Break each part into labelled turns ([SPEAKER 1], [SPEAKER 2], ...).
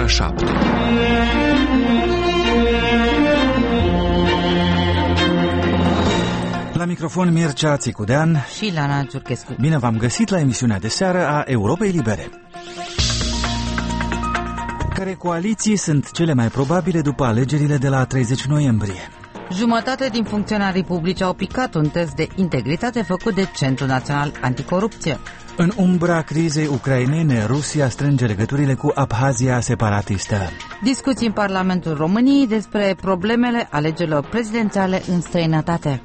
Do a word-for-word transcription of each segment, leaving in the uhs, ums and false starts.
[SPEAKER 1] șapte.
[SPEAKER 2] La microfon Mircea Țicudean
[SPEAKER 3] și Lana Ciurchescu.
[SPEAKER 2] Bine v-am găsit la emisiunea de seară a Europei Libere. Care coaliții sunt cele mai probabile după alegerile de la treizeci noiembrie?
[SPEAKER 3] Jumătate din funcționarii publici au picat un test de integritate făcut de Centrul Național Anticorupție.
[SPEAKER 2] În umbra crizei ucrainene, Rusia strânge legăturile cu Abhazia separatistă.
[SPEAKER 3] Discuții în Parlamentul României despre problemele alegerilor prezidențiale în străinătate.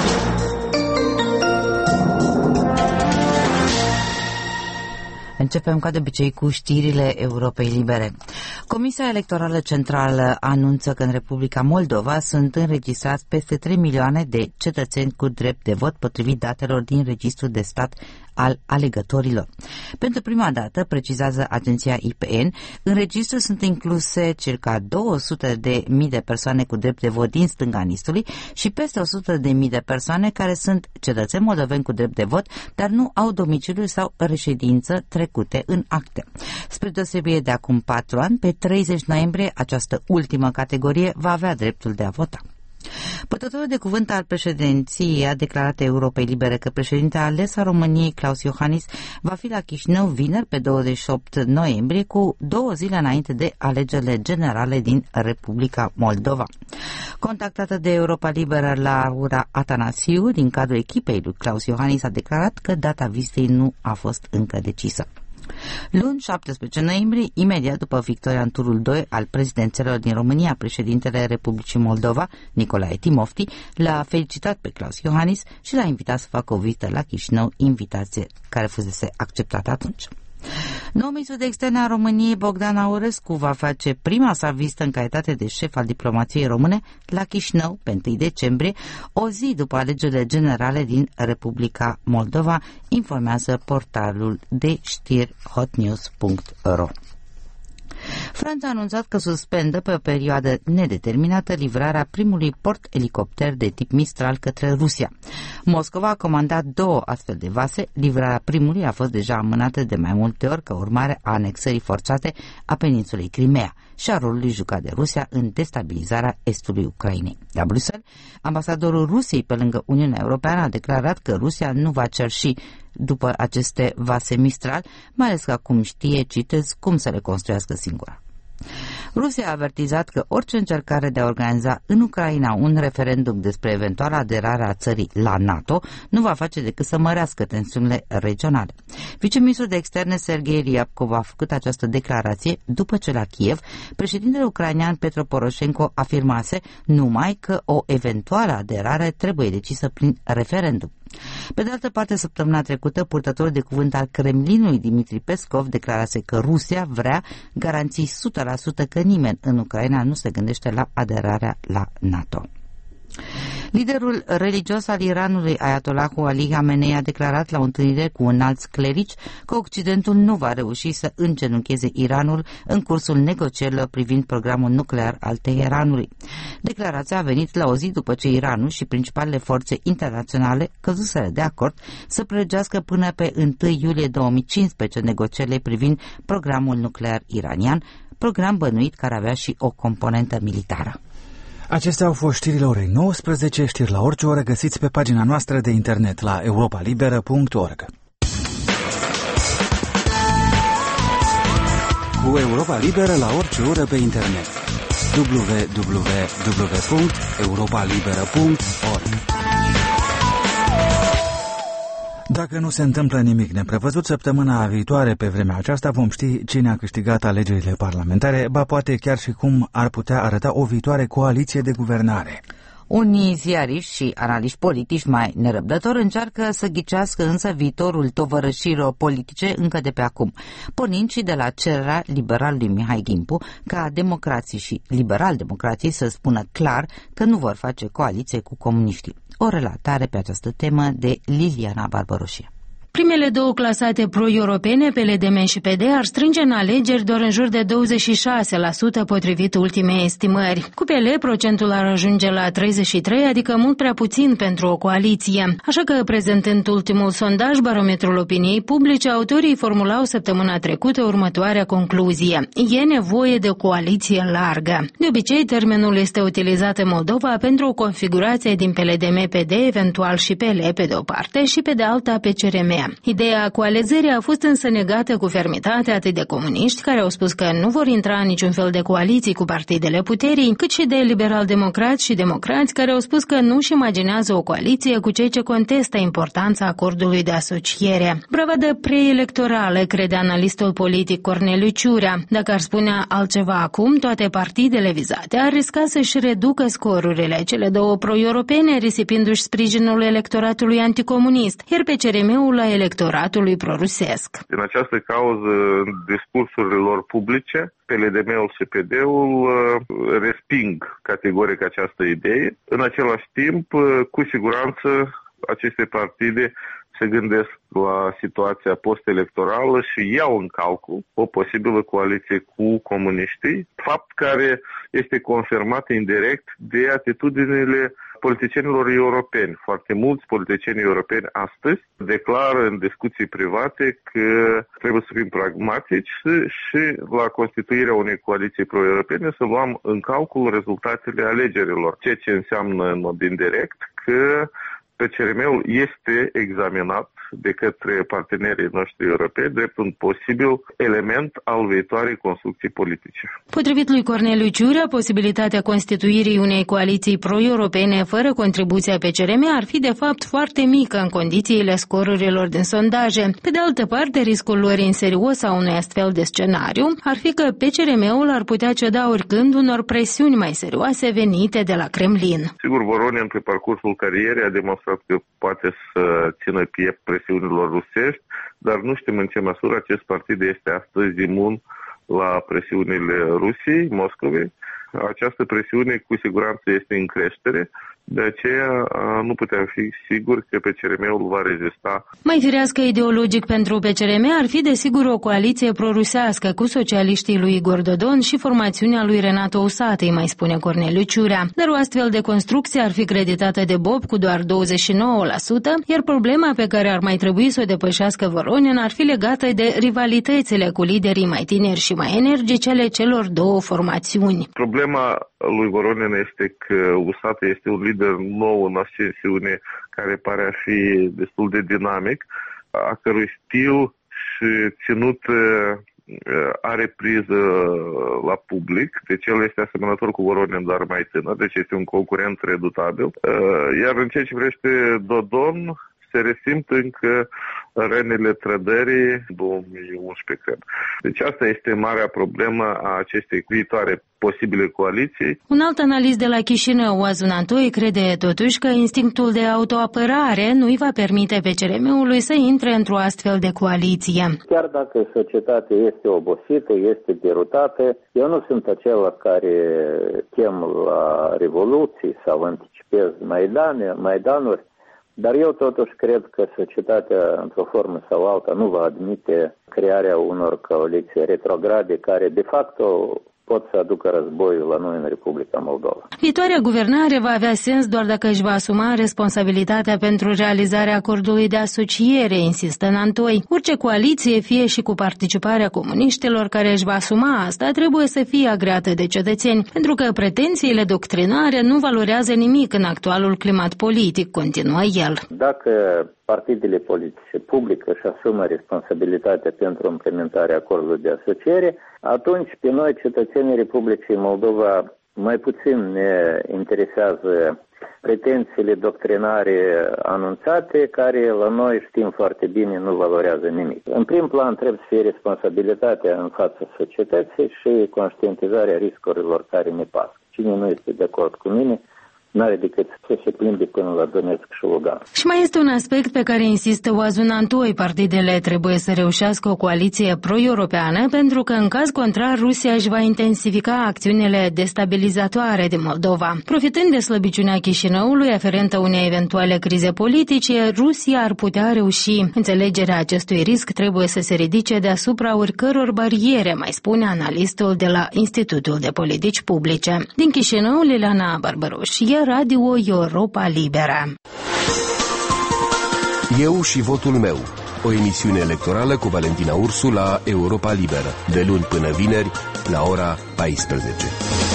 [SPEAKER 3] Începem ca de obicei cu știrile Europei Libere. Comisia Electorală Centrală anunță că în Republica Moldova sunt înregistrați peste trei milioane de cetățeni cu drept de vot potrivit datelor din Registrul de Stat al alegătorilor. Pentru prima dată, precizează agenția I P N, în registru sunt incluse circa două sute de mii de persoane cu drept de vot din stânga Nistului și peste o sută de mii de persoane care sunt cetățeni moldoveni cu drept de vot, dar nu au domiciliu sau reședință trecute în acte. Spre deosebire de acum patru ani, pe treizeci noiembrie, această ultimă categorie va avea dreptul de a vota. Purtătorul de cuvânt al președinției a declarat Europei Libere că președintele ales a României, Klaus Iohannis, va fi la Chișinău vineri pe douăzeci și opt noiembrie, cu două zile înainte de alegerile generale din Republica Moldova. Contactată de Europa Liberă, Laura Atanasiu, din cadrul echipei lui Klaus Iohannis, a declarat că data vizitei nu a fost încă decisă. Luni, șaptesprezece noiembrie, imediat după victoria în turul doi al prezidențelor din România, președintele Republicii Moldova, Nicolae Timofti, l-a felicitat pe Klaus Iohannis și l-a invitat să facă o vizită la Chișinău, invitație care fusese acceptată atunci. Noul ministru de externe a României, Bogdan Aurescu, va face prima sa vizită în calitate de șef al diplomației române la Chișinău pe întâi decembrie, o zi după alegerile generale din Republica Moldova, informează portalul de știri hotnews punct ro. Franța a anunțat că suspendă pe o perioadă nedeterminată livrarea primului port-elicopter de tip Mistral către Rusia. Moscova a comandat două astfel de vase. Livrarea primului a fost deja amânată de mai multe ori ca urmare a anexării forțate a peninsulei Crimea și a rolului jucat de Rusia în destabilizarea estului Ucrainei. La Bruxelles, ambasadorul Rusiei pe lângă Uniunea Europeană a declarat că Rusia nu va cerși după aceste vase Mistral, mai ales că acum știe, citez, cum să le construiască singura. Rusia a avertizat că orice încercare de a organiza în Ucraina un referendum despre eventuala aderare a țării la NATO nu va face decât să mărească tensiunile regionale. Viceministrul de externe Sergei Ryabkov a făcut această declarație după ce la Kiev președintele ucrainean Petro Poroșenko afirmase numai că o eventuală aderare trebuie decisă prin referendum. Pe de altă parte, săptămâna trecută, purtătorul de cuvânt al Kremlinului, Dmitri Peskov, declarase că Rusia vrea garanții o sută la sută că nimeni în Ucraina nu se gândește la aderarea la NATO. Liderul religios al Iranului, Ayatollahul Ali Khamenei, a declarat la o întâlnire cu înalți clerici că Occidentul nu va reuși să îngenuncheze Iranul în cursul negocierilor privind programul nuclear al Teheranului. Declarația a venit la o zi după ce Iranul și principalele forțe internaționale căzuseră de acord să prelungească până pe întâi iulie două mii cincisprezece negocierile privind programul nuclear iranian, program bănuit care avea și o componentă militară.
[SPEAKER 2] Acestea au fost știrile orei nouăsprezece, știri la orice oră găsiți pe pagina noastră de internet la europa liberă punct org. Cu Europa Liberă la orice oră pe internet. w w w punct europa liberă punct org. Dacă nu se întâmplă nimic neprevăzut, săptămâna viitoare, pe vremea aceasta, vom ști cine a câștigat alegerile parlamentare, ba poate chiar și cum ar putea arăta o viitoare coaliție de guvernare.
[SPEAKER 3] Unii ziariști și analiști politici mai nerăbdători încearcă să ghicească însă viitorul tovărășirilor politice încă de pe acum, pornind și de la cererea liberalului Mihai Gimpu ca democrații și liberal-democrații să spună clar că nu vor face coaliție cu comuniștii. O relatare pe această temă de Liliana Barbaroșie.
[SPEAKER 4] Primele
[SPEAKER 1] Primele două clasate pro-europene, P L D M și P D, ar strânge în alegeri doar în jur de douăzeci și șase la sută potrivit ultimei estimări. Cu P L procentul ar ajunge la treizeci și trei la sută, adică mult prea puțin pentru o coaliție. Așa că, prezentând ultimul sondaj, Barometrul Opiniei Publice, autorii formulau săptămâna trecută următoarea concluzie. E nevoie de o coaliție largă. De obicei, termenul este utilizat în Moldova pentru o configurație din P L D M P D, eventual și P L pe de o parte și pe de alta P C R M. Ideea coalizării a fost însă negată cu fermitate atât de comuniști, care au spus că nu vor intra în niciun fel de coaliții cu partidele puterii, cât și de liberal-democrați și democrați, care au spus că nu își imaginează o coaliție cu cei ce contestă importanța acordului de asociere. Bravadă preelectorală, crede analistul politic Corneliu Ciurea. Dacă ar spune altceva acum, toate partidele vizate ar risca să-și reducă scorurile, cele două pro-europene risipindu-și sprijinul electoratului anticomunist, iar P C R M-ul la electoratului prorusesc.
[SPEAKER 4] Din această cauză, în discursurile lor publice, P L D M-ul și P D-ul resping categoric această idee. În același timp, cu siguranță, aceste partide se gândesc la situația post-electorală și iau în calcul o posibilă coaliție cu comuniștii, fapt care este confirmat indirect de atitudinile politicienilor europeni. Foarte mulți politicieni europeni astăzi declară în discuții private că trebuie să fim pragmatici și, și la constituirea unei coaliții pro-europene să luăm în calcul rezultatele alegerilor, ceea ce înseamnă în mod indirect că P C R M-ul este examinat de către partenerii noștri europeni drept un posibil element al viitoarei construcții politice.
[SPEAKER 1] Potrivit lui Corneliu Ciurea, posibilitatea constituirii unei coaliții pro-europene fără contribuția P C R M ar fi de fapt foarte mică în condițiile scorurilor din sondaje. Pe de altă parte, riscul luării în serios a unui astfel de scenariu ar fi că P C R M-ul ar putea ceda oricând unor presiuni mai serioase venite de la Kremlin.
[SPEAKER 4] Sigur, Voronin pe parcursul carierei a demonstrat că poate să țină piept presiunilor rusești, dar nu știm în ce măsură acest partid este astăzi imun la presiunile Rusiei, Moscovei. Această presiune cu siguranță este în creștere, de aceea nu putem fi siguri că P C R M-ul va rezista.
[SPEAKER 1] Mai firească ideologic pentru P C R M ar fi desigur o coaliție prorusească cu socialiștii lui Igor Dodon și formațiunea lui Renato Usatăi, mai spune Corneliu Ciurea. Dar o astfel de construcție ar fi creditată de Bob cu doar douăzeci și nouă la sută, iar problema pe care ar mai trebui să o depășească Voronin ar fi legată de rivalitățile cu liderii mai tineri și mai energici ale celor două formațiuni.
[SPEAKER 4] Problema lui Voronin este că Usatăi este un lider nou în ascensiune care pare a fi destul de dinamic, a cărui stil și ținut are priză la public, deci el este asemănător cu Voronin, dar mai tânăr, deci este un concurent redutabil. Iar în ceea ce privește Dodon, se resimt încă rănile trădării două mii unsprezece, cred. Deci asta este marea problemă a acestei viitoare posibile coaliții.
[SPEAKER 1] Un alt analist de la Chișinău, Oazun Antoi, crede totuși că instinctul de autoapărare nu îi va permite P C R M-ului să intre într-o astfel de coaliție.
[SPEAKER 5] Chiar dacă societatea este obosită, este derutată, eu nu sunt acela care chem la revoluții sau anticipez Maidane, Maidanuri, dar eu totuși cred că societatea, într-o formă sau alta, nu va admite crearea unor coaliții retrograde care, de fapt, pot să aducă războiul la noi în Republica Moldova.
[SPEAKER 1] Viitoarea guvernare va avea sens doar dacă își va asuma responsabilitatea pentru realizarea acordului de asociere, insistă Antoi. Orice coaliție, fie și cu participarea comuniștilor care își va asuma asta, trebuie să fie agreată de cetățeni, pentru că pretențiile doctrinare nu valorează nimic în actualul climat politic, continuă el.
[SPEAKER 5] Dacă partidele politice publică și asumă responsabilitatea pentru implementarea acordului de asociere, atunci pe noi, cetățenii Republicii Moldova, mai puțin ne interesează pretențiile doctrinare anunțate, care la noi știm foarte bine nu valorează nimic. În prim plan trebuie să fie responsabilitatea în fața societății și conștientizarea riscurilor care ne pasă. Cine nu este de acord cu mine, n-are decât să se plimbe până la Donetsk și Lugansk.
[SPEAKER 1] Și mai este un aspect pe care insistă Oazun Antoi. Partidele trebuie să reușească o coaliție pro-europeană, pentru că în caz contrar Rusia își va intensifica acțiunile destabilizatoare din Moldova. Profitând de slăbiciunea Chișinăului aferentă unei eventuale crize politice, Rusia ar putea reuși. Înțelegerea acestui risc trebuie să se ridice deasupra oricăror bariere, mai spune analistul de la Institutul de Politici Publice. Din Chișinău, Liliana Barbăruș, e Radio Europa Liberă.
[SPEAKER 6] Eu și votul meu. O emisiune electorală cu Valentina Ursu la Europa Liberă, de luni până vineri, la ora paisprezece.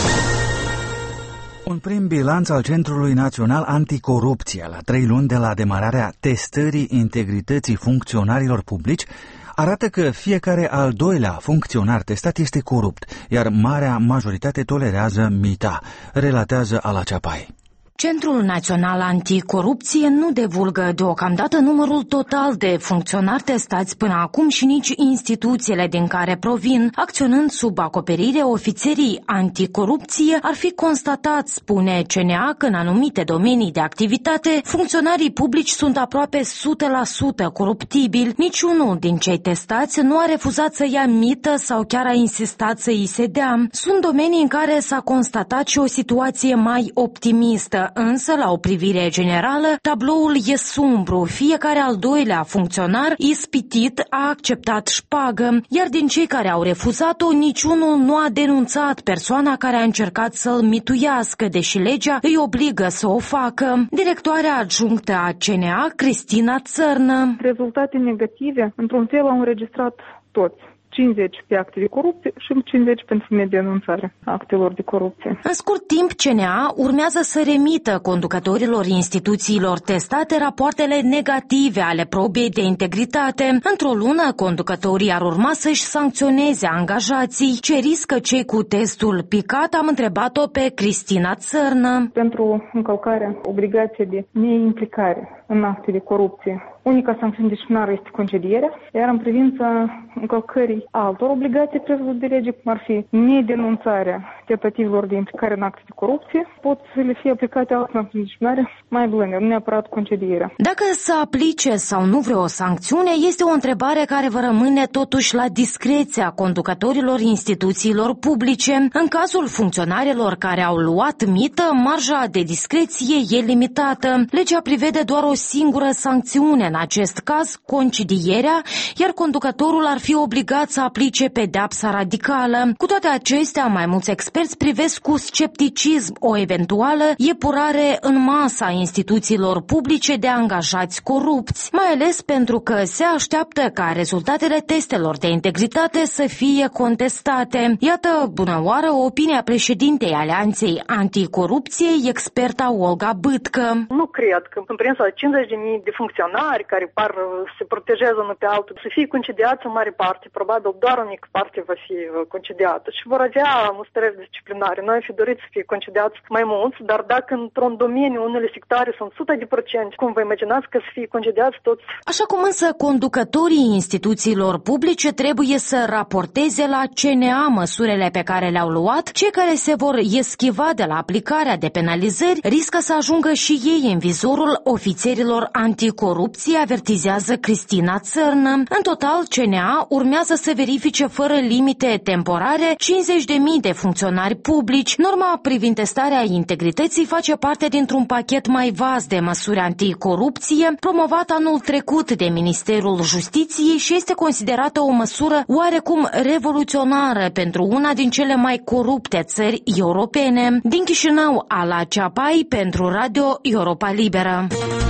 [SPEAKER 2] Un prim bilanț al Centrului Național Anticorupție la trei luni de la demararea testării integrității funcționarilor publici arată că fiecare al doilea funcționar testat este corupt, iar marea majoritate tolerează mita, relatează Ala Ceapai.
[SPEAKER 7] Centrul Național Anticorupție nu divulgă deocamdată numărul total de funcționari testați până acum și nici instituțiile din care provin. Acționând sub acoperire, ofițerii anticorupție ar fi constatat, spune C N A, că în anumite domenii de activitate, funcționarii publici sunt aproape o sută la sută coruptibili. Niciunul din cei testați nu a refuzat să ia mită sau chiar a insistat să îi se dea. Sunt domenii în care s-a constatat și o situație mai optimistă. Însă, la o privire generală, tabloul e sumbru. Fiecare al doilea funcționar ispitit a acceptat șpagă, iar din cei care au refuzat-o, niciunul nu a denunțat persoana care a încercat să-l mituiască, deși legea îi obligă să o facă. Directoarea adjunctă a C N A, Cristina Țărnă.
[SPEAKER 8] Rezultate negative, într-un fel, au înregistrat toți. cincizeci pe acte de corupție și cincizeci pentru nedenunțarea actelor de corupție.
[SPEAKER 7] În scurt timp, C N A urmează să remită conducătorilor instituțiilor testate rapoartele negative ale probei de integritate. Într-o lună, conducătorii ar urma să-și sancționeze angajații. Ce riscă cei cu testul picat? Am întrebat-o pe Cristina Țărnă.
[SPEAKER 8] Pentru încălcarea obligației de neimplicare în acte de corupție, unica sancțiune disciplinară este concedierea, iar în privința încălcării altor obligații prevăzute de lege, cum ar fi nedenunțarea tentativelor de implicare în acte de corupție, pot să le fie aplicate alte sancțiuni disciplinare mai blânde, nu neapărat concedierea.
[SPEAKER 7] Dacă să aplice sau nu vreo sancțiune este o întrebare care va rămâne totuși la discreția conducătorilor instituțiilor publice. În cazul funcționarilor care au luat mită, marja de discreție e limitată. Legea prevede doar o singură sancțiune, în acest caz concedierea, iar conducătorul ar fi obligat să aplice pedeapsa radicală. Cu toate acestea, mai mulți experți privesc cu scepticism o eventuală epurare în masă a instituțiilor publice de angajați corupți, mai ales pentru că se așteaptă ca rezultatele testelor de integritate să fie contestate. Iată, bună oară, opinia președintei Alianței Anticorupției, experta Olga Bâtcă.
[SPEAKER 9] Nu cred că în privința cincizeci de mii de funcționari care par se protejează unul pe altul să fie concediați în mare parte, probabil doar o mică parte va fi concediată și vor avea mustăreți disciplinare. Noi fi dorit să fie concediați mai mulți, dar dacă într-un domeniu unele sectoare sunt o sută de procent, cum vă imaginați că să fie concediați toți?
[SPEAKER 7] Așa cum însă conducătorii instituțiilor publice trebuie să raporteze la C N A măsurile pe care le-au luat, cei care se vor eschiva de la aplicarea de penalizări riscă să ajungă și ei în vizorul ofițerilor anticorupție, avertizează Cristina Țărnă. În total, C N A urmează să verifice fără limite temporare cincizeci de mii de funcționari publici. Norma privind testarea integrității face parte dintr-un pachet mai vast de măsuri anticorupție, promovat anul trecut de Ministerul Justiției și este considerată o măsură oarecum revoluționară pentru una din cele mai corupte țări europene. Din Chișinău, Ala Ceapai pentru Radio Europa Liberă.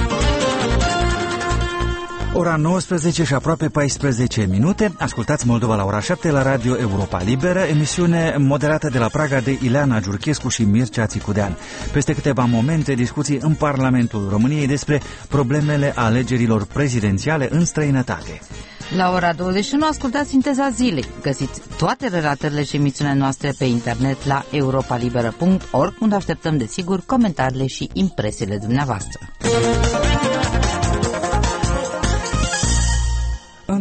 [SPEAKER 2] Ora nouăsprezece și aproape paisprezece minute. Ascultați Moldova la ora șapte la Radio Europa Liberă, emisiune moderată de la Praga de Ileana Giurchescu și Mircea Țicudean. Peste câteva momente, discuții în Parlamentul României despre problemele alegerilor prezidențiale în străinătate.
[SPEAKER 3] La ora douăzeci și unu ascultați Sinteza Zilei. Găsiți toate relatările și emisiunile noastre pe internet la europa liberă punct org, unde așteptăm desigur comentariile și impresiile dumneavoastră.
[SPEAKER 2] În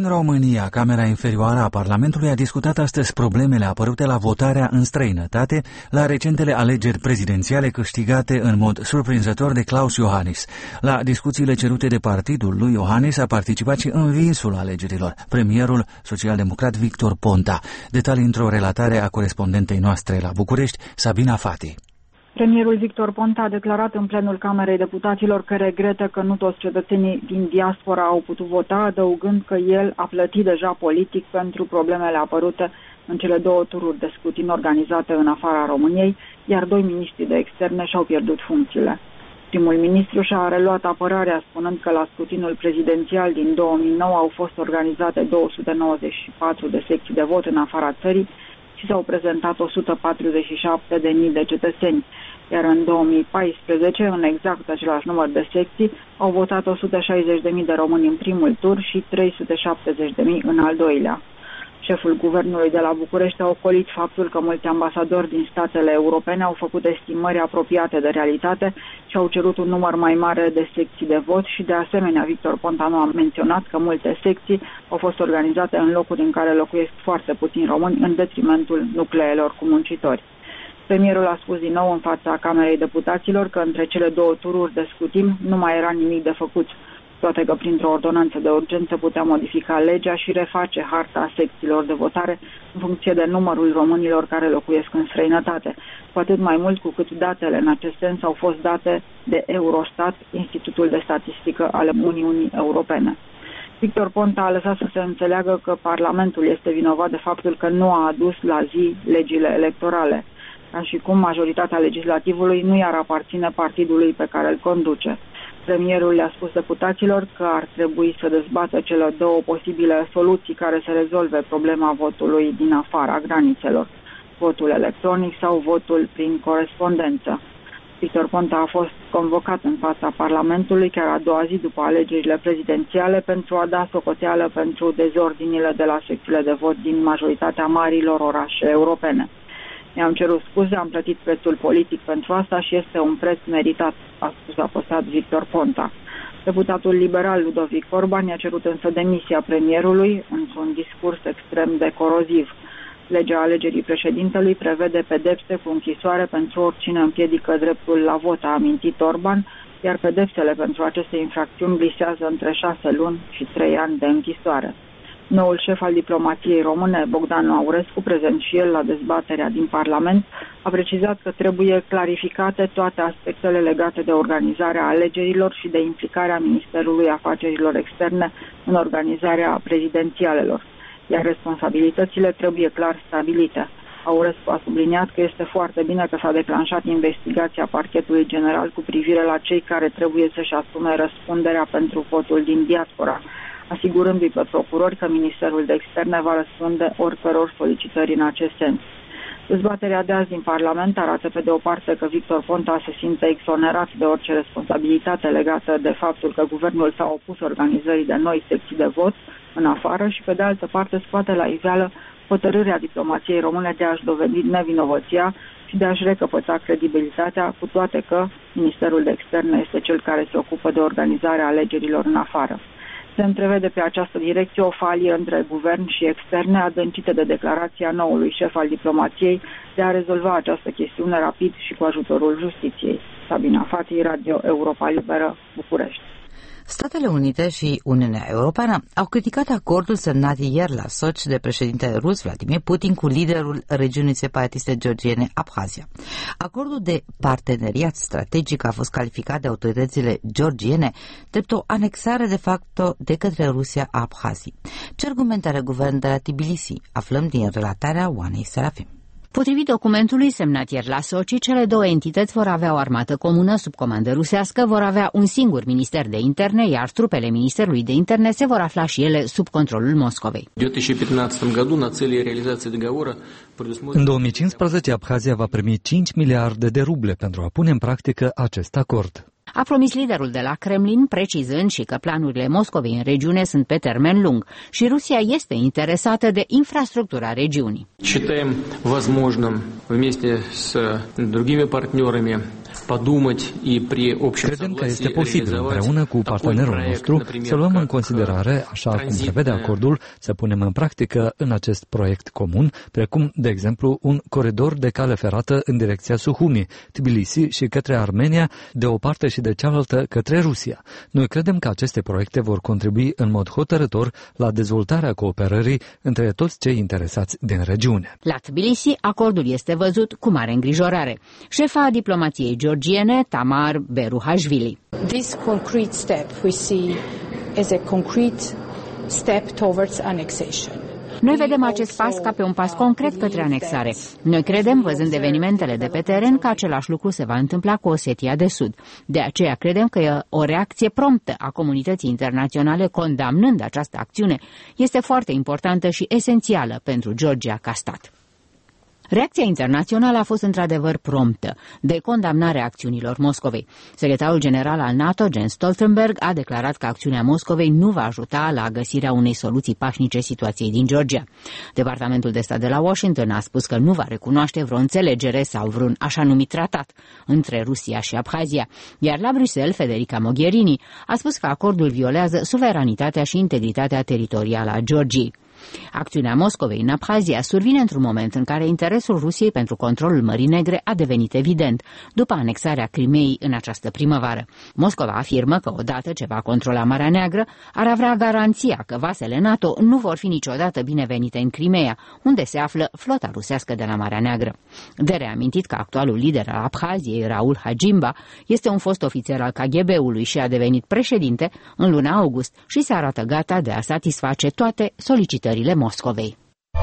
[SPEAKER 2] În România, Camera Inferioară a Parlamentului a discutat astăzi problemele apărute la votarea în străinătate la recentele alegeri prezidențiale câștigate în mod surprinzător de Klaus Iohannis. La discuțiile cerute de partidul lui Iohannis a participat și învinsul alegerilor, premierul social-democrat Victor Ponta. Detalii într-o relatare a corespondentei noastre la București, Sabina Fati.
[SPEAKER 10] Premierul Victor Ponta a declarat în plenul Camerei Deputaților că regretă că nu toți cetățenii din diaspora au putut vota, adăugând că el a plătit deja politic pentru problemele apărute în cele două tururi de scrutin organizate în afara României, iar doi miniștri de externe și-au pierdut funcțiile. Primul ministru și-a reluat apărarea, spunând că la scrutinul prezidențial din două mii nouă au fost organizate două sute nouăzeci și patru de secții de vot în afara țării și s-au prezentat o sută patruzeci și șapte de mii de cetățeni, iar în două mii paisprezece, în exact același număr de secții, au votat o sută șaizeci de mii de români în primul tur și trei sute șaptezeci de mii în al doilea. Șeful guvernului de la București a ocolit faptul că mulți ambasadori din statele europene au făcut estimări apropiate de realitate și au cerut un număr mai mare de secții de vot și, de asemenea, Victor Ponta nu a menționat că multe secții au fost organizate în locuri în care locuiesc foarte puțini români, în detrimentul nucleelor cu muncitori. Premierul a spus din nou în fața Camerei Deputaților că între cele două tururi de scrutin nu mai era nimic de făcut, toate că printr-o ordonanță de urgență putea modifica legea și reface harta secțiilor de votare în funcție de numărul românilor care locuiesc în străinătate, cu atât mai mult cu cât datele în acest sens au fost date de Eurostat, Institutul de Statistică al Uniunii Europene. Victor Ponta a lăsat să se înțeleagă că Parlamentul este vinovat de faptul că nu a adus la zi legile electorale, ca și cum majoritatea legislativului nu i-ar aparține partidului pe care îl conduce. Premierul le-a spus deputaților că ar trebui să dezbată cele două posibile soluții care să rezolve problema votului din afara granițelor, votul electronic sau votul prin corespondență. Victor Ponta a fost convocat în fața Parlamentului chiar a doua zi după alegerile prezidențiale pentru a da socoteală pentru dezordinile de la secțiile de vot din majoritatea marilor orașe europene. Mi-am cerut scuze, am plătit prețul politic pentru asta și este un preț meritat, a spus apăsat Victor Ponta. Deputatul liberal Ludovic Orban i-a cerut însă demisia premierului într-un discurs extrem de coroziv. Legea alegerii președintelui prevede pedepse cu închisoare pentru oricine împiedică dreptul la vot, a amintit Orban, iar pedepsele pentru aceste infracțiuni glisează între șase luni și trei ani de închisoare. Noul șef al diplomației române, Bogdan Aurescu, prezent și el la dezbaterea din Parlament, a precizat că trebuie clarificate toate aspectele legate de organizarea alegerilor și de implicarea Ministerului Afacerilor Externe în organizarea prezidențialelor, iar responsabilitățile trebuie clar stabilite. Aurescu a subliniat că este foarte bine că s-a declanșat investigația Parchetului General cu privire la cei care trebuie să-și asume răspunderea pentru votul din diaspora, asigurându-i pe procurori că Ministerul de Externe va răspunde oricăror solicitări în acest sens. Dezbaterea de azi din Parlament arată pe de o parte că Victor Ponta se simte exonerat de orice responsabilitate legată de faptul că guvernul s-a opus organizării de noi secții de vot în afară și pe de altă parte scoate la iveală hotărârea diplomației române de a-și dovedi nevinovăția și de a-și recăpăta credibilitatea, cu toate că Ministerul de Externe este cel care se ocupă de organizarea alegerilor în afară. Se întrevede pe această direcție o falie între guvern și externe, adâncită de declarația noului șef al diplomației de a rezolva această chestiune rapid și cu ajutorul justiției. Sabina Fati, Radio Europa Liberă, București.
[SPEAKER 3] Statele Unite și Uniunea Europeană au criticat acordul semnat ieri la Sochi de președintele rus Vladimir Putin cu liderul regiunii separatiste georgiene Abhazia. Acordul de parteneriat strategic a fost calificat de autoritățile georgiene drept o anexare de facto de către Rusia a Abhaziei. Ce argumente are guvernul de la Tbilisi? Aflăm din relatarea Oanei Serafim.
[SPEAKER 11] Potrivit documentului semnat ieri la Sochi, cele două entități vor avea o armată comună sub comandă rusească, vor avea un singur minister de interne, iar trupele Ministerului de Interne se vor afla și ele sub controlul Moscovei.
[SPEAKER 12] În două mii cincisprezece, Abhazia va primi cinci miliarde de ruble pentru a pune în practică acest acord.
[SPEAKER 11] A promis liderul de la Kremlin, precizând și că planurile Moscovei în regiune sunt pe termen lung și Rusia este interesată de infrastructura regiunii.
[SPEAKER 13] Считаем возможным вместе с другими партнерами
[SPEAKER 12] Credem că este posibil, împreună cu partenerul nostru, să luăm în considerare, așa cum prevede acordul, să punem în practică în acest proiect comun, precum, de exemplu, un coridor de cale ferată în direcția Suhumi, Tbilisi și către Armenia, de o parte și de cealaltă către Rusia. Noi credem că aceste proiecte vor contribui în mod hotărător la dezvoltarea cooperării între toți cei interesați din regiune.
[SPEAKER 11] La Tbilisi, acordul este văzut cu mare îngrijorare. Șefa diplomației georgiene, Tamar Beruhashvili.
[SPEAKER 13] This concrete step we see as a concrete step towards annexation.
[SPEAKER 11] Noi vedem acest pas ca pe un pas concret către anexare. Noi credem, văzând evenimentele de pe teren, că același lucru se va întâmpla cu Osetia de Sud. De aceea credem că o reacție promptă a comunității internaționale condamnând această acțiune este foarte importantă și esențială pentru Georgia ca stat. Reacția internațională a fost într-adevăr promptă, de condamnarea acțiunilor Moscovei. Secretarul general al NATO, Jens Stoltenberg, a declarat că acțiunea Moscovei nu va ajuta la găsirea unei soluții pașnice situației din Georgia. Departamentul de stat de la Washington a spus că nu va recunoaște vreo înțelegere sau vreun așa numit tratat între Rusia și Abhazia, iar la Bruxelles, Federica Mogherini a spus că acordul violează suveranitatea și integritatea teritorială a Georgiei. Acțiunea Moscovei în Abhazia survine într-un moment în care interesul Rusiei pentru controlul Mării Negre a devenit evident, după anexarea Crimeei în această primăvară. Moscova afirmă că odată ce va controla Marea Neagră, ar avea garanția că vasele NATO nu vor fi niciodată binevenite în Crimeea, unde se află flota rusească de la Marea Neagră. De reamintit că actualul lider al Abhaziei, Raul Hagimba, este un fost ofițer al K G B-ului și a devenit președinte în luna august și se arată gata de a satisface toate solicitările Moscovei.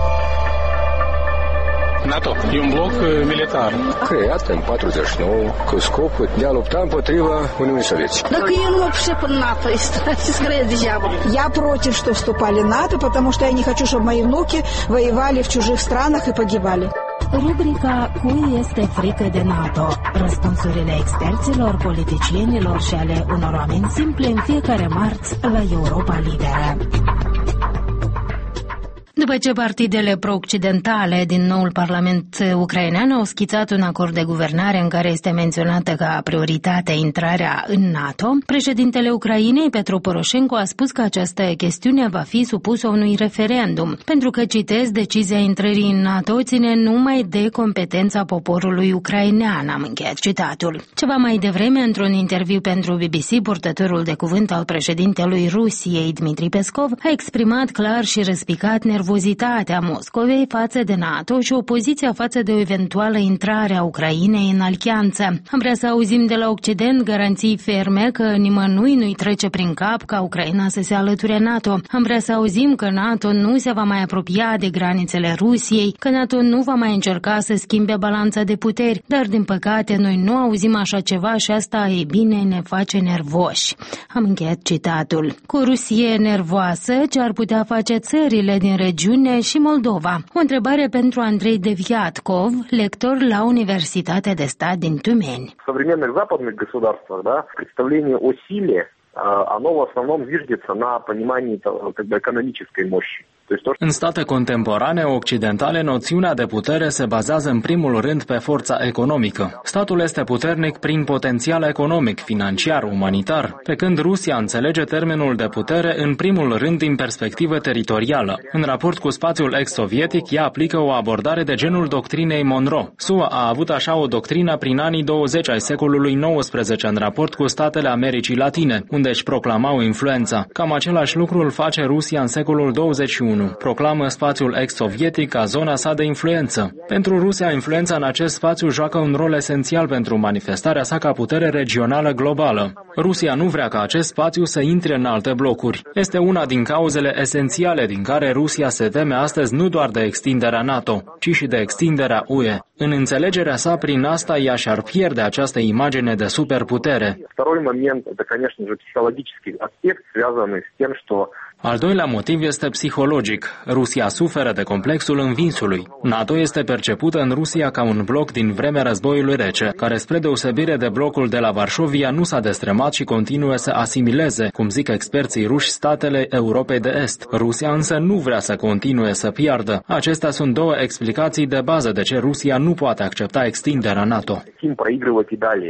[SPEAKER 14] NATO e un bloc militar
[SPEAKER 15] creat în patruzeci și nouă cu scopul de a lupta împotriva Uniunii Советской.
[SPEAKER 16] Так я не вообще по НАТО, скорее дьявол. Я против, что вступали в НАТО, потому что я не хочу, чтобы мои внуки воевали в чужих странах и погибали.
[SPEAKER 17] Rubrica Cui este frică de NATO? Răspunsurile experților, politicienilor și ale unor oameni simpli în fiecare marți la Europa Liberă.
[SPEAKER 1] După ce partidele pro-occidentale din noul parlament ucrainean au schițat un acord de guvernare în care este menționată ca prioritate intrarea în NATO, președintele Ucrainei, Petro Poroșenko, a spus că această chestiune va fi supusă unui referendum, pentru că, citez, decizia intrării în NATO ține numai de competența poporului ucrainean, am încheiat citatul. Ceva mai devreme, într-un interviu pentru B B C, purtătorul de cuvânt al președintelui Rusiei, Dmitri Peskov, a exprimat clar și răspicat nervozitatea Moscovei față de NATO și opoziția față de o eventuală intrare a Ucrainei în alianță. Am vrea să auzim de la Occident garanții ferme că nimănui nu-i trece prin cap ca Ucraina să se alăture NATO. Am vrea să auzim că NATO nu se va mai apropia de granițele Rusiei, că NATO nu va mai încerca să schimbe balanța de puteri, dar din păcate noi nu auzim așa ceva și asta, e bine, ne face nervoși. Am încheiat citatul. Cu o Rusie nervoasă, ce ar putea face țările din regiune și Moldova? O întrebare pentru Andrei Deviatkov, lector la Universitatea de Stat din Тюмень.
[SPEAKER 18] В современных западных государствах, да, представление о силе, оно в основном зиждется на понимании, как бы, экономической мощи.
[SPEAKER 19] În state contemporane occidentale, noțiunea de putere se bazează în primul rând pe forța economică. Statul este puternic prin potențial economic, financiar, umanitar, pe când Rusia înțelege termenul de putere în primul rând din perspectivă teritorială. În raport cu spațiul ex-sovietic, ea aplică o abordare de genul doctrinei Monroe. S U A a avut așa o doctrină prin anii douăzeci ai secolului nouăsprezece în raport cu statele Americii Latine, unde își proclamau influența. Cam același lucru îl face Rusia în secolul douăzeci și unu. Proclamă spațiul ex-sovietic ca zona sa de influență. Pentru Rusia, influența în acest spațiu joacă un rol esențial pentru manifestarea sa ca putere regională globală. Rusia nu vrea ca acest spațiu să intre în alte blocuri. Este una din cauzele esențiale din care Rusia se teme astăzi nu doar de extinderea NATO, ci și de extinderea U E. În înțelegerea sa, prin asta, ea și-ar pierde această imagine de superputere.
[SPEAKER 18] Второй момент, это, конечно же, психологический аспект, связанный с тем, что
[SPEAKER 19] Al doilea motiv este psihologic. Rusia suferă de complexul învinsului. NATO este percepută în Rusia ca un bloc din vremea războiului rece, care spre deosebire de blocul de la Varșovia nu s-a destremat și continuă să asimileze, cum zic experții ruși, statele Europei de Est. Rusia însă nu vrea să continue să piardă. Acestea sunt două explicații de bază de ce Rusia nu poate accepta extinderea NATO.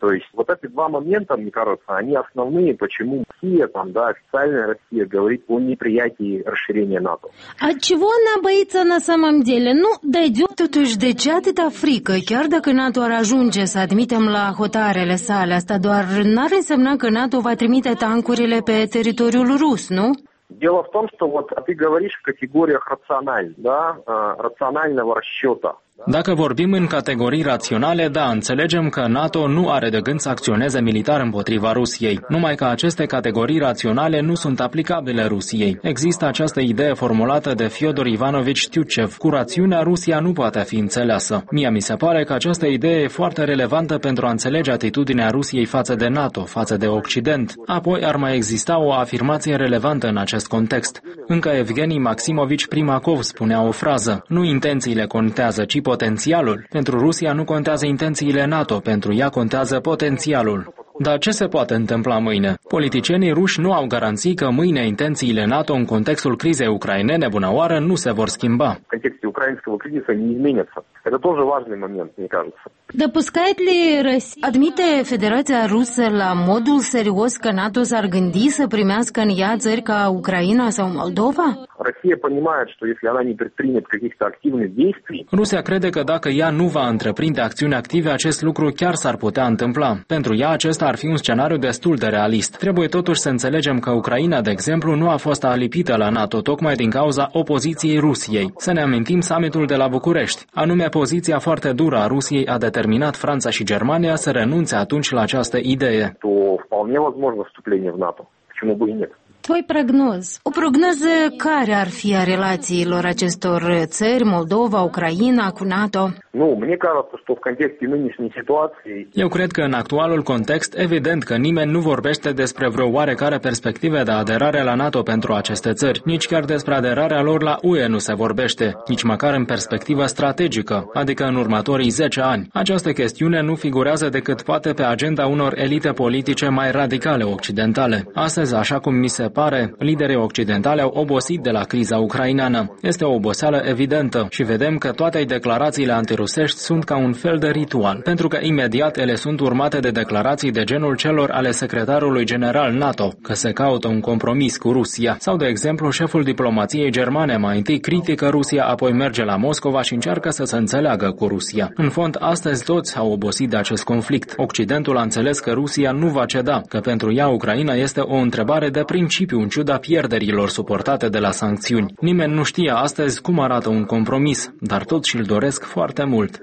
[SPEAKER 18] То есть вот эти два момента, мне кажется, они основные, почему Россия, там, да, официальная Россия говорит о неприятии расширения НАТО.
[SPEAKER 1] А чего она боится на самом деле? Nu, dойдет totuși de ce atâta frică? Chiar dacă NATO ar ajunge să admitem la hotarele sale, asta doar n-ar însemna că NATO va trimite tancurile pe teritoriul rus, nu?
[SPEAKER 18] Дело в том, что вот ты говоришь в категориях рациональ, да, рационального расчета.
[SPEAKER 19] Dacă vorbim în categorii raționale, da, înțelegem că NATO nu are de gând să acționeze militar împotriva Rusiei, numai că aceste categorii raționale nu sunt aplicabile Rusiei. Există această idee formulată de Fyodor Ivanovici Tyutchev: cu rațiunea Rusia nu poate fi înțeleasă. Mie mi se pare că această idee e foarte relevantă pentru a înțelege atitudinea Rusiei față de NATO, față de Occident. Apoi ar mai exista o afirmație relevantă în acest context. Încă Evgeni Maximovici Primakov spunea o frază: nu intențiile contează, ci potențialul. Pentru Rusia nu contează intențiile NATO, pentru ea contează potențialul. Dar ce se poate întâmpla mâine? Politicienii ruși nu au garanții că mâine intențiile NATO în contextul crizei ucrainene, bună oară, nu se vor schimba.
[SPEAKER 18] В контексте украинского кризиса не изменится. Это тоже важный момент, мне кажется.
[SPEAKER 1] Допускает ли Россия, admite Federația Rusă la modul serios că NATO s-ar gândi să primească în ea țări ca Ucraina sau Moldova?
[SPEAKER 18] Россия понимает, что если она не предпримет каких-то активных действий...
[SPEAKER 19] Rusia crede că dacă ea nu va întreprinde acțiuni active, acest lucru chiar s-ar putea întâmpla. Pentru ea acesta ar fi un scenariu destul de realist. Trebuie totuși să înțelegem că Ucraina, de exemplu, nu a fost alipită la NATO tocmai din cauza opoziției Rusiei. Să ne amintim summitul de la București. Anume, poziția foarte dură a Rusiei a determinat Franța și Germania să renunțe atunci la această idee.
[SPEAKER 18] Вполне возможно вступление в НАТО. Почему бы и нет?
[SPEAKER 1] Твой прогноз. O prognoză care ar fi a relațiilor acestor țări, Moldova, Ucraina, cu NATO?
[SPEAKER 18] Nu, мне кажется, что в контексте нынешней ситуации...
[SPEAKER 19] Eu cred că în actualul context, evident că nimeni nu vorbește despre vreo oarecare perspective de aderare la NATO pentru aceste țări. Nici chiar despre aderarea lor la U E nu se vorbește, nici măcar în perspectivă strategică, adică în următorii zece ani. Această chestiune nu figurează decât poate pe agenda unor elite politice mai radicale occidentale. Astăzi, așa cum mi se pare, liderii occidentali au obosit de la criza ucraineană. Este o oboseală evidentă și vedem că toate declarațiile antirusești sunt ca un fel de ritual, pentru că imediat ele sunt urmate de declarații de genul celor ale secretarului general NATO, că se caută un compromis cu Rusia, sau, de exemplu, șeful diplomației germane mai întâi critică Rusia, apoi merge la Moscova și încearcă să se înțeleagă cu Rusia. În fond, astăzi toți au obosit de acest conflict. Occidentul a înțeles că Rusia nu va ceda, că pentru ea Ucraina este o întrebare de principiu în ciuda pierderilor suportate de la sancțiuni. Nimeni nu știe astăzi cum arată un compromis, dar toți și-l doresc foarte mult.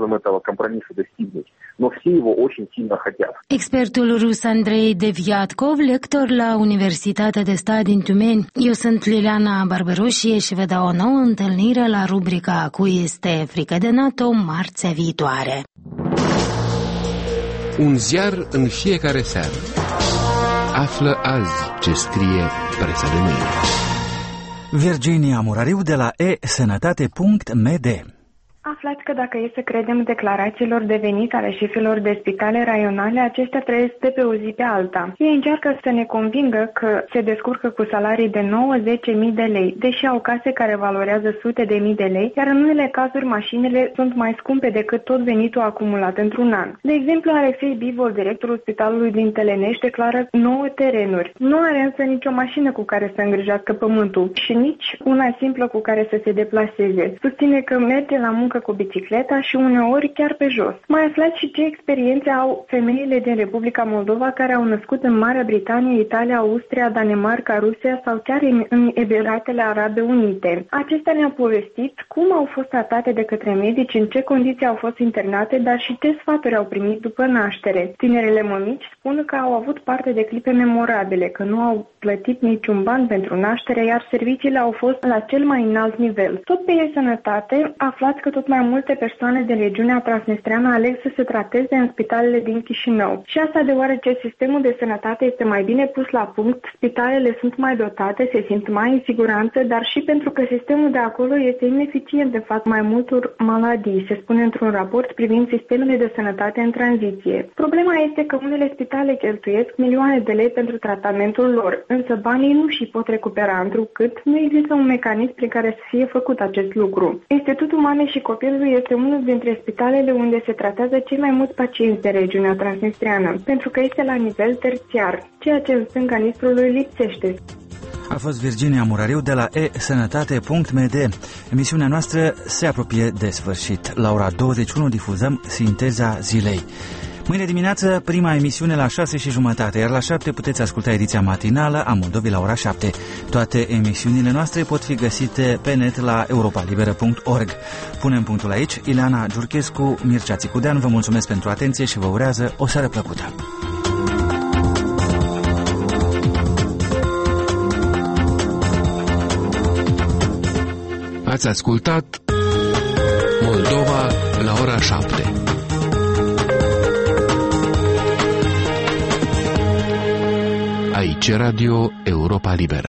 [SPEAKER 1] Expertul rus Andrei Deviatkov, lector la Universitatea de Stat din Tümeni. Eu sunt Liliana Barberoșie și vă dau o nouă întâlnire la rubrica Cui este frică de NATO marțea viitoare.
[SPEAKER 6] Un ziar în fiecare seară. Află azi ce scrie presa de mâine.
[SPEAKER 2] Virginia Murariu de la e sănătate punct m d.
[SPEAKER 20] Aflați că dacă e să credem declarațiilor de venit ale șefilor de spitale raionale, acestea trăiesc de pe o zi pe alta. Ei încearcă să ne convingă că se descurcă cu salarii de nouă zece mii de lei, deși au case care valorează sute de mii de lei, iar în unele cazuri mașinile sunt mai scumpe decât tot venitul acumulat într-un an. De exemplu, Alexei Bivol, directorul spitalului din Telenești, declară nouă terenuri. Nu are însă nicio mașină cu care să îngrijească pământul și nici una simplă cu care să se deplaseze. Susține că merge la muncă cu bicicleta și uneori chiar pe jos. Mai aflați și ce experiențe au femeile din Republica Moldova care au născut în Marea Britanie, Italia, Austria, Danemarca, Rusia sau chiar în Emiratele Arabe Unite. Acestea ne-au povestit cum au fost tratate de către medici, în ce condiții au fost internate, dar și ce sfaturi au primit după naștere. Tinerele mămici spun că au avut parte de clipe memorabile, că nu au plătit niciun ban pentru naștere, iar serviciile au fost la cel mai înalt nivel. Tot pe e-sănătate aflați că tot mai multe persoane de regiunea transnistreană aleg să se trateze în spitalele din Chișinău. Și asta deoarece sistemul de sănătate este mai bine pus la punct, spitalele sunt mai dotate, se simt mai în siguranță, dar și pentru că sistemul de acolo este ineficient de fapt mai multor maladii, se spune într-un raport privind sistemele de sănătate în tranziție. Problema este că unele spitale cheltuiesc milioane de lei pentru tratamentul lor, însă banii nu și pot recupera, întrucât nu există un mecanism prin care să fie făcut acest lucru. Institutul Mamei și copilului este unul dintre spitalele unde se tratează cei mai mulți pacienți de regiunea transnistreană, pentru că este la nivel terțiar, ceea ce în stânga Nistrului lipsește.
[SPEAKER 2] A fost Virginia Murariu de la e sănătate punct m d. Emisiunea noastră se apropie de sfârșit. La ora douăzeci și unu difuzăm Sinteza zilei. Mâine dimineață, prima emisiune la șase și jumătate, iar la șapte puteți asculta ediția matinală a Moldovei la ora șapte. Toate emisiunile noastre pot fi găsite pe net la europa liberă punct org. Punem punctul aici. Ileana Giurchescu, Mircea Țicudean, vă mulțumesc pentru atenție și vă urează o seară plăcută.
[SPEAKER 6] Ați ascultat Moldova la ora șapte. Aici Radio Europa Liberă.